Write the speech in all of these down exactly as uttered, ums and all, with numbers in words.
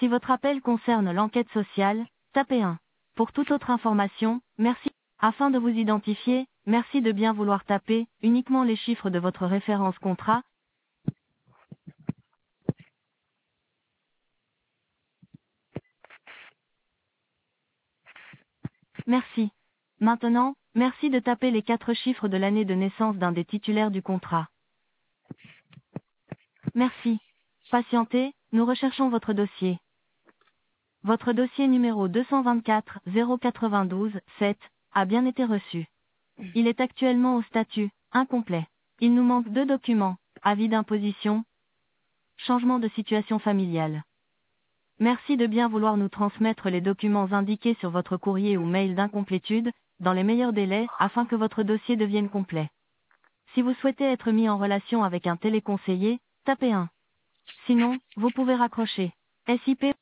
Si votre appel concerne l'enquête sociale, tapez un. Pour toute autre information, merci. Afin de vous identifier, merci de bien vouloir taper uniquement les chiffres de votre référence contrat. Merci. Maintenant, merci de taper les quatre chiffres de l'année de naissance d'un des titulaires du contrat. Merci. Patientez, nous recherchons votre dossier. Votre dossier numéro deux cent vingt-quatre zéro quatre-vingt-douze sept a bien été reçu. Il est actuellement au statut incomplet. Il nous manque deux documents, avis d'imposition, changement de situation familiale. Merci de bien vouloir nous transmettre les documents indiqués sur votre courrier ou mail d'incomplétude, dans les meilleurs délais, afin que votre dossier devienne complet. Si vous souhaitez être mis en relation avec un téléconseiller, tapez un. Sinon, vous pouvez raccrocher. S I P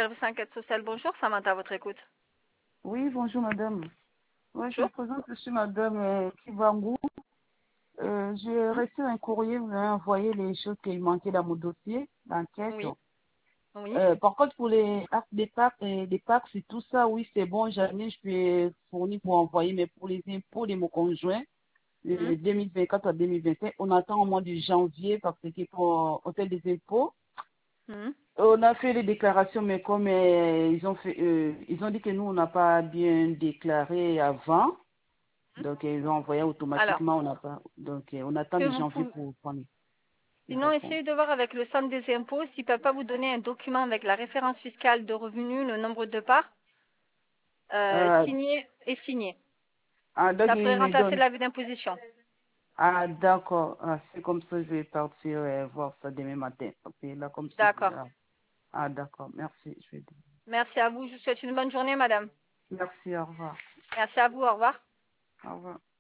service enquête sociale, bonjour, Samantha, à votre écoute. Oui, bonjour madame. Ouais, je me Bonjour. présente, je suis madame euh, Kibangou. Euh, j'ai Mhm. reçu un courrier, vous avez envoyé les choses qui manquaient dans mon dossier d'enquête. Oui, oui. Euh, par contre, pour les actes des packs et des packs, c'est tout ça, oui, c'est bon, jamais je peux fournir pour envoyer, mais pour les impôts de mon conjoint, Mhm. euh, deux mille vingt-quatre à deux mille vingt et un, on attend au mois de janvier parce que pour hôtel des impôts, Mhm. on a fait les déclarations, mais comme euh, ils ont fait, euh, ils ont dit que nous, on n'a pas bien déclaré avant. Donc, ils ont envoyé Alors, automatiquement, on n'a pas. Donc, euh, on attend que de vous janvier pouvez, pour prendre la sinon, réponse. essayez de voir avec le centre des impôts s'il ne peut pas vous donner un document avec la référence fiscale de revenus, le nombre de parts, euh, Euh, signé et signé. ah, donc, Ça pourrait ils me remplacer donnent. l'avis d'imposition. Ah, d'accord. Ah, c'est comme ça, je vais partir euh, voir ça demain matin. Ok, là, comme c'est. D'accord. Ah, ah, d'accord. Merci. Je vais... Merci à vous. Je vous souhaite une bonne journée, madame. Merci, au revoir. Merci à vous. Au revoir. Au revoir.